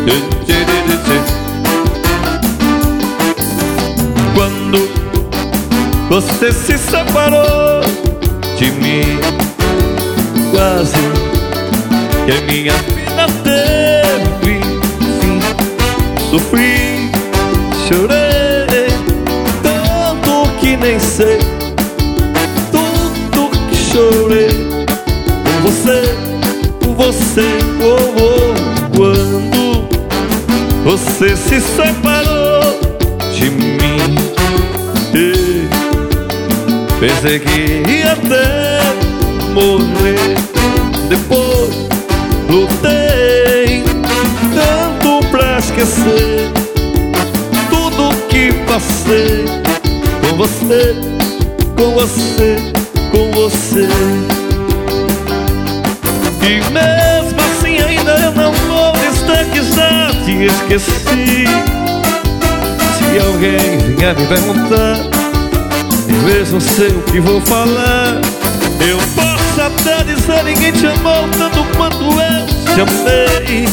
Quando você se separou de mim, quase que a minha vida teve fim. Sofri, chorei, tanto que nem sei, tudo que chorei por você, oh, oh. Quando você se separou de mim, pensei que ia até morrer. Depois lutei tanto pra esquecer tudo que passei com você, com você, com você. E mesmo assim ainda eu não vou dizer que já te esqueci. Se alguém vier me perguntar, eu mesmo sei o que vou falar. Eu posso até dizer ninguém te amou tanto quanto eu te amei,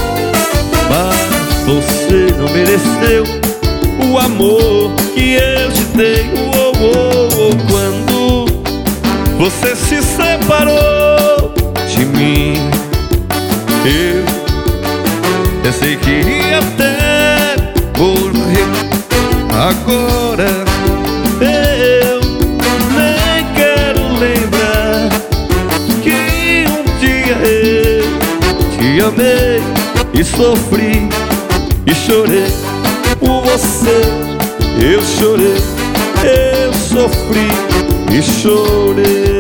mas você não mereceu o amor que eu te dei, oh, oh, oh. Quando você se separou de mim, eu pensei que ia até morrer. Agora eu nem quero lembrar que um dia eu te amei e sofri e chorei por você. Eu chorei, eu sofri e chorei.